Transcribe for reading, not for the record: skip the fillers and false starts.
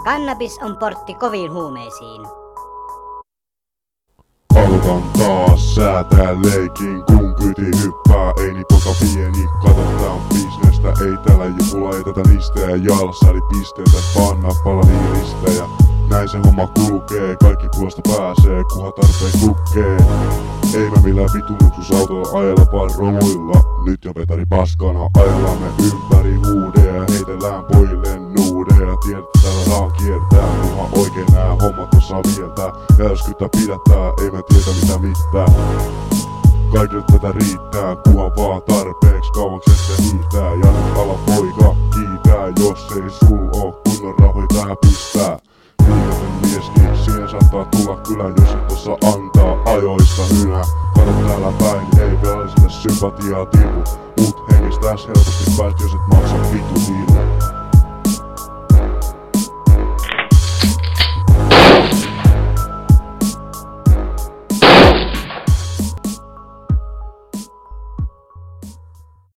Kannabis on portti koviin huumeisiin. Aloitan taas säätää leikin, kun kyti hyppää. Ei niin poika pieni, kato tää on bisnestä. Ei täällä mulla ei tätä listeä jalassa, eli pisteitä panna pala liiristejä. Näin se homma kulkee, kaikki puolesta pääsee, kunhan tarpeen kukkee. Ei mä millään vitun luksusautolla ajella, vaan romuilla. Nyt jo vetari paskana, ajellaan me ympäri huudeja ja heitellään pojille nuudeja. Tiedät, että täällä raha kiertää, kunhan oikein nää hommat osaa vietää. Ja jos kyttä pidättää, ei me tiedä mitä mitään. Kaikille tätä riittää, kunhan vaan tarpeeksi kauaksi se hiihtää. Ja nyt ala poika kiitää, jos ei sul oo kunnon rahoja tää pistää. Liikaten mieskin, siihen saattaa tulla kyllä, jos et tossa antaa ajoissa hynä. Kato täällä päin, ei velallisille sympatiaa tipu. Mut hengistäis helposti pääst, jos et